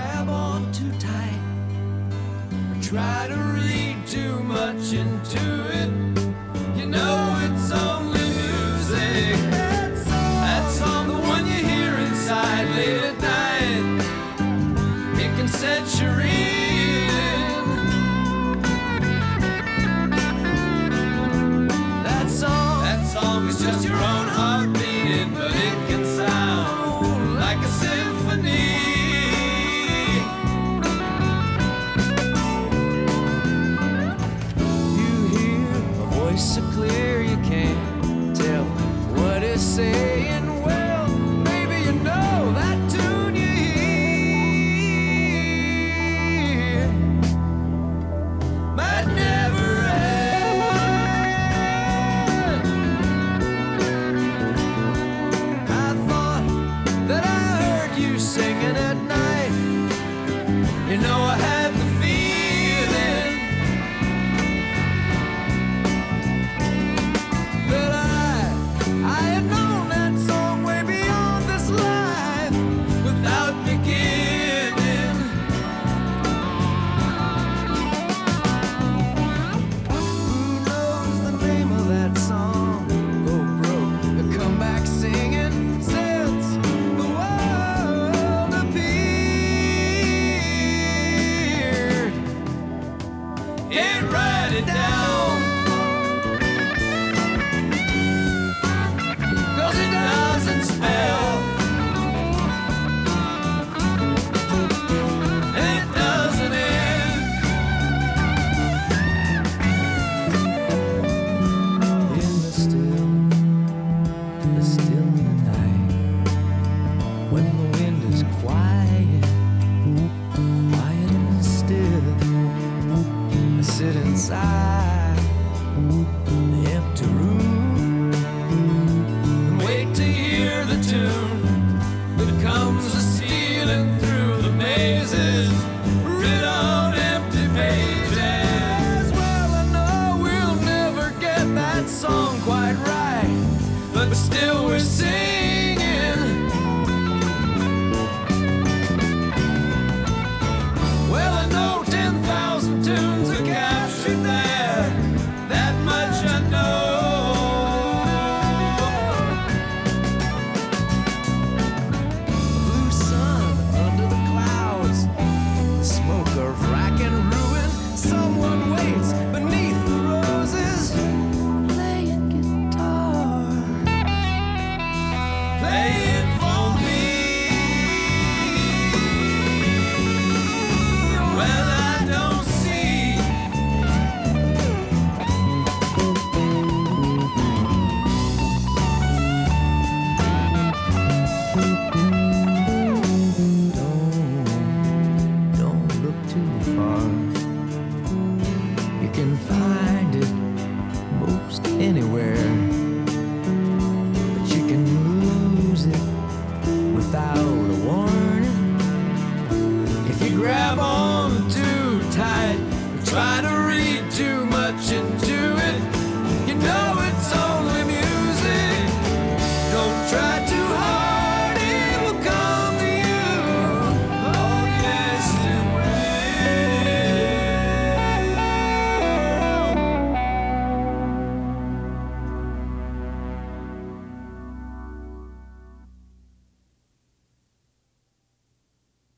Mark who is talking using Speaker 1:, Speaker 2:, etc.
Speaker 1: grab on too tight or try to read too much into it. You know it's only music. That song, the one you hear inside late at night, it can set you reeling. That song is just your own heart beating, but it can sound like a symphony. You hear a voice so clear you can't tell what it's saying. Well, maybe you know that tune you hear might never end. I thought that I heard you singing at night. You know I had the feeling that I had known that song way beyond this life without beginning. Who knows the name of that song? Go broke or come back singing since the world appeared. Ain't write it down.